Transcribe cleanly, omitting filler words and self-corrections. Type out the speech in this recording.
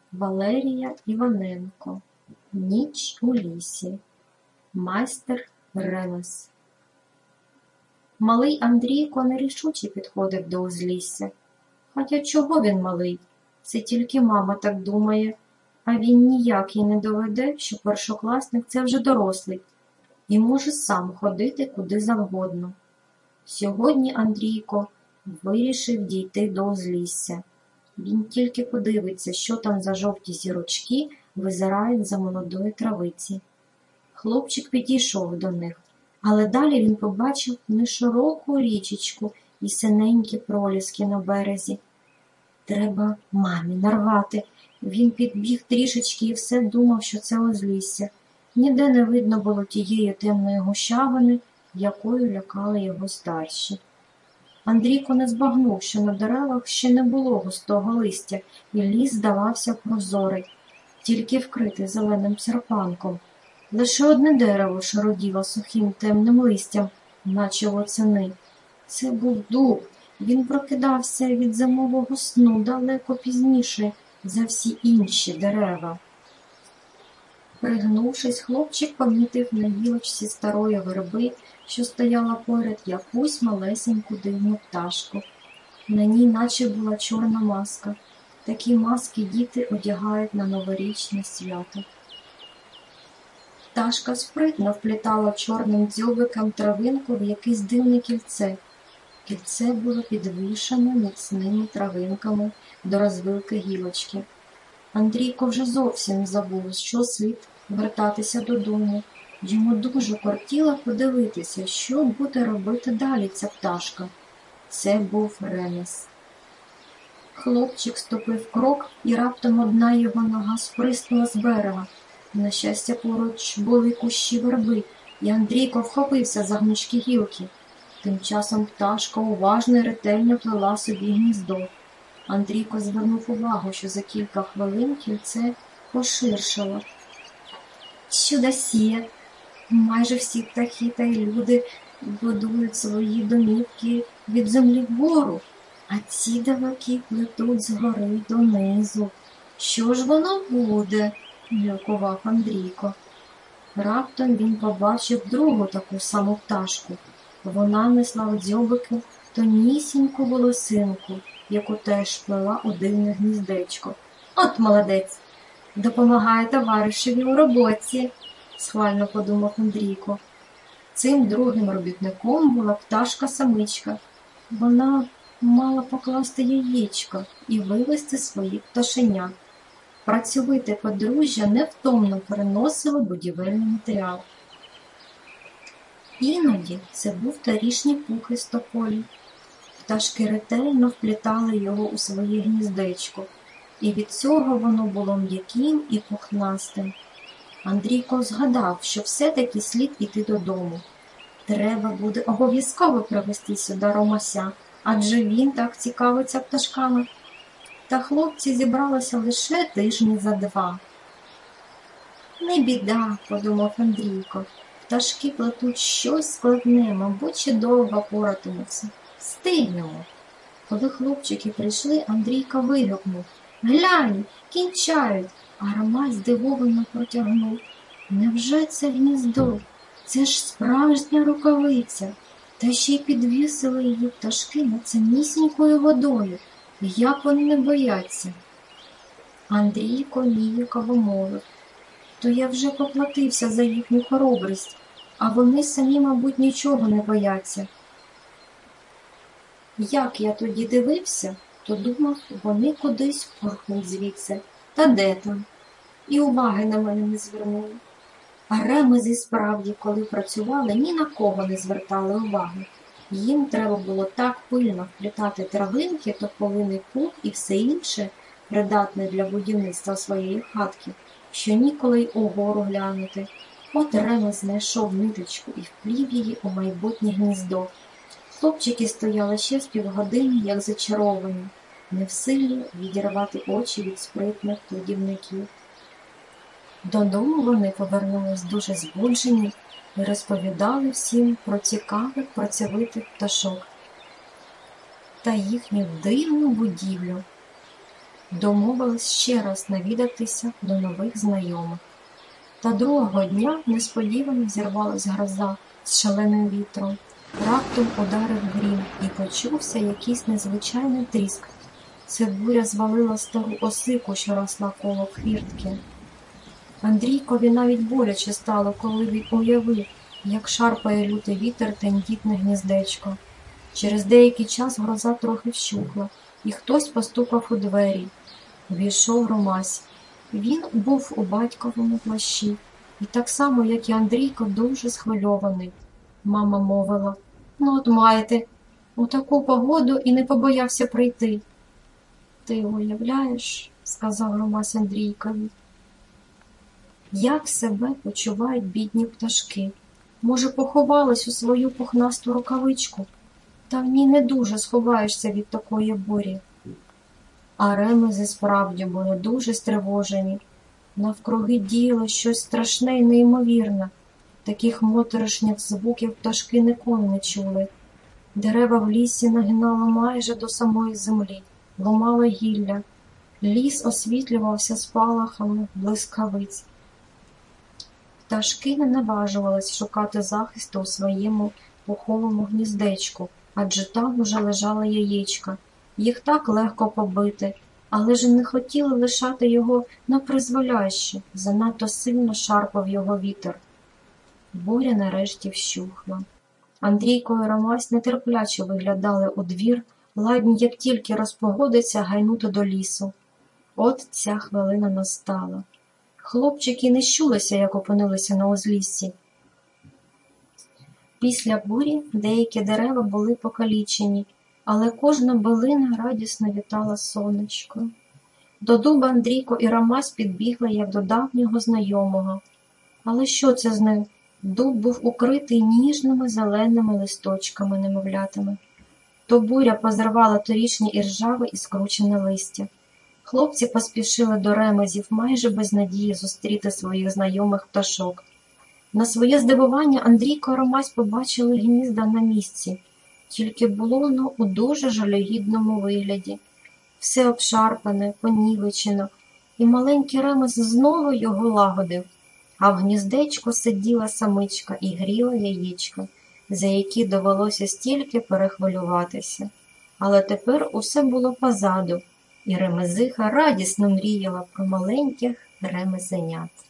Валерія Іваненко. Ніч у лісі. Майстер Ремес. Малий Андрійко нерішуче підходив до узлісся. Хоча чого він малий? Це тільки мама так думає, а він ніяк їй не доведе, що першокласник – це вже дорослий і може сам ходити куди завгодно. Сьогодні Андрійко вирішив дійти до узлісся. Він тільки подивиться, що там за жовті зірочки визирають за молодої травиці. Хлопчик підійшов до них, але далі він побачив нешироку річечку і синенькі проліски на березі. Треба мамі нарвати. Він підбіг трішечки і все думав, що це узлісся. Ніде не видно було тієї темної гущавини, якою лякали його старші. Андрійко не збагнув, що на деревах ще не було густого листя, і ліс здавався прозорий, тільки вкритий зеленим серпанком. Лише одне дерево шароділо сухим темним листям, наче восени. Це був дуб. Він прокидався від зимового сну далеко пізніше за всі інші дерева. Пригнувшись, хлопчик помітив на гілочці старої верби, що стояла поряд, якусь малесеньку дивну пташку. На ній наче була чорна маска. Такі маски діти одягають на новорічне свято. Пташка спритно вплітала чорним дзьобиком травинку в якесь дивне кільце. Кільце було підвішане міцними травинками до розвилки гілочки. Андрійко вже зовсім забув, що слід вертатися додому. Йому дуже кортіло подивитися, що буде робити далі ця пташка. Це був Ремес. Хлопчик ступив крок, і раптом одна його нога сприснула з берега. На щастя, поруч були кущі верби, і Андрійко вхопився за гнучкі гілки. Тим часом пташка уважно і ретельно плела собі гніздо. Андрійко звернув увагу, що за кілька хвилин кільце поширшало. Чудосія! Майже всі птахи та й люди будують свої домівки від землі вгору, а ці диваки плетуть згори донизу. Що ж воно буде? Міркував Андрійко. Раптом він побачив другу таку саму пташку. Вона несла в дзьобики тонісіньку волосинку, яку теж плела у дивне гніздечко. От молодець! Допомагає товаришеві у роботі, схвально подумав Андрійко. Цим другим робітником була пташка-самичка. Вона мала покласти яєчко і вивести своїх пташенят. Працьовите подружжя невтомно переносило будівельний матеріал. Іноді це був торішній пух із тополі. Пташки ретельно вплітали його у своє гніздечко, і від цього воно було м'яким і пухнастим. Андрійко згадав, що все-таки слід іти додому. Треба буде обов'язково привезти сюди Ромася, адже він так цікавиться пташками. Та хлопці зібралися лише тижні за 2. «Не біда», – подумав Андрійко. «Пташки плетуть щось складне, мабуть, ще довго поратимуться. Встигнемо». Коли хлопчики прийшли, Андрійко вигукнув: «Глянь, кінчають!» А Ромась здивовано протягнув: «Невже це гніздо? Це ж справжня рукавиця! Та ще й підвісили її пташки над самісінькою водою. Як вони не бояться?» Андрійко ніяково мовив: «То я вже поплатився за їхню хоробрість, а вони самі, мабуть, нічого не бояться. Як я тоді дивився, то думав, вони кудись порхнуть звідси. Та де там? І уваги на мене не звернули». А ремези справді, коли працювали, ні на кого не звертали уваги. Їм треба було так пильно вплітати травинки, тополиний пух і все інше, придатне для будівництва своєї хатки, що ніколи й угору глянути. От Ремез знайшов ниточку і вплів її у майбутнє гніздо. Хлопчики стояли ще з півгодини, як зачаровані, не в силі відірвати очі від спритних трудівників. Додому вони повернулись дуже збуджені і розповідали всім про цікавих працьовитих пташок та їхню дивну будівлю. Домовились ще раз навідатися до нових знайомих. Та другого дня несподівано зірвалась гроза з шаленим вітром. Раптом ударив грім і почувся якийсь незвичайний тріск. Це буря звалила стару осику, що росла коло хвіртки. Андрійкові навіть боляче стало, коли він уявив, як шарпає лютий вітер тендітне гніздечко. Через деякий час гроза трохи вщухла, і хтось постукав у двері. Війшов Ромась. Він був у батьковому плащі, і так само, як і Андрійко, дуже схвильований. Мама мовила: «Ну от маєте, у таку погоду і не побоявся прийти». «Ти уявляєш, — сказав Ромась Андрійкові, — як себе почувають бідні пташки. Може, поховались у свою пухнасту рукавичку? Та в ній не дуже сховаєшся від такої бурі». А ремези справді були дуже стривожені. Навкруги діяло щось страшне і неймовірне. Таких моторошних звуків пташки ніколи не чули. Дерева в лісі нагинало майже до самої землі, ломало гілля. Ліс освітлювався спалахами блискавиць. Пташки не наважувались шукати захисту у своєму пуховому гніздечку, адже там уже лежали яєчка. Їх так легко побити, але ж не хотіли лишати його напризволяще, занадто сильно шарпав його вітер. Буря нарешті вщухла. Андрійко і Ромась нетерпляче виглядали у двір, ладні, як тільки розпогодиться, гайнути до лісу. От ця хвилина настала. Хлопчики не щулися, як опинилися на узліссі. Після бурі деякі дерева були покалічені, але кожна билина радісно вітала сонечко. До дуба Андрійко і Ромась підбігли, як до давнього знайомого. Але що це з ним? Дуб був укритий ніжними зеленими листочками немовлятами. То буря позривала торішнє іржаве і скручене листя. Хлопці поспішили до ремезів, майже без надії зустріти своїх знайомих пташок. На своє здивування Андрійко і Ромась побачили гнізда на місці, тільки було воно у дуже жалюгідному вигляді. Все обшарпане, понівечено, і маленький ремез знову його лагодив, а в гніздечку сиділа самичка і гріла яєчка, за які довелося стільки перехвилюватися. Але тепер усе було позаду, і ремезиха радісно мріяла про маленьких ремезенят.